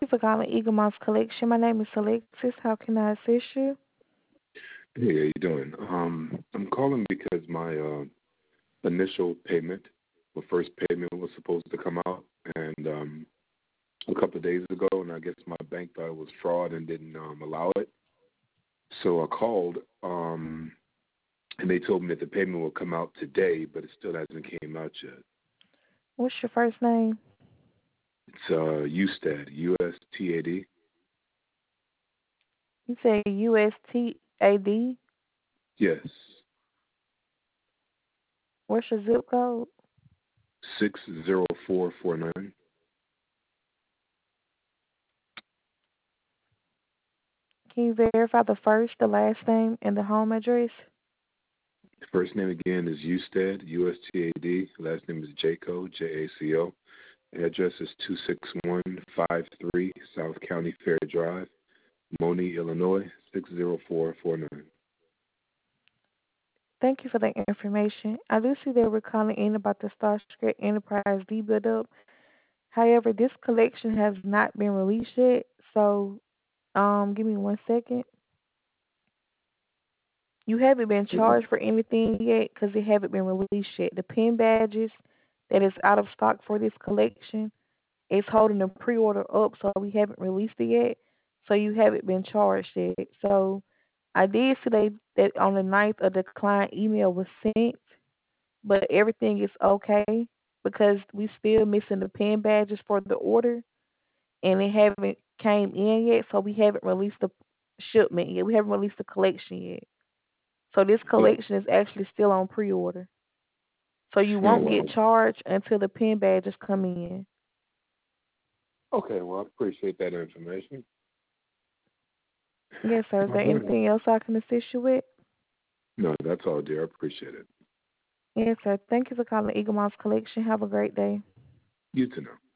you for calling Eagle Mouse Collection. My name is Alexis. How can I assist you? Hey, how you doing? I'm calling because my initial payment, my first payment was supposed to come out, and a couple of days ago, and I guess my bank thought it was fraud and didn't allow it. So I called, and they told me that the payment will come out today, but it still hasn't came out yet. What's your first name? It's USTAD, USTAD. You say USTAD. Yes, What's your zip code? 60449. Can you verify the first, the last name, and the home address? First name again is USTAD, USTAD. Last name is Jaco, JACO. Address is 26153 South County Fair Drive, Moni, Illinois, 60449. Thank you for the information. I do see that we're calling in about the Starscream Enterprise D build-up. However, this collection has not been released yet, so give me 1 second. You haven't been charged for anything yet because it haven't been released yet. The pin badges that is out of stock for this collection is holding the pre-order up, so we haven't released it yet. So you haven't been charged yet. So I did see that on the 9th a declined email was sent, but everything is okay because we still missing the pin badges for the order, and it haven't came in yet. So we haven't released the shipment yet. We haven't released the collection yet. So this Oh, collection is actually still on pre-order. So you oh, won't get wow. charged until the pin badges come in. Okay, well, I appreciate that information. Yes, sir. Is All there right. anything else I can assist you with? No, that's all, dear. I appreciate it. Yes, sir. Thank you for calling Eagle Mouse Collection. Have a great day. You too now.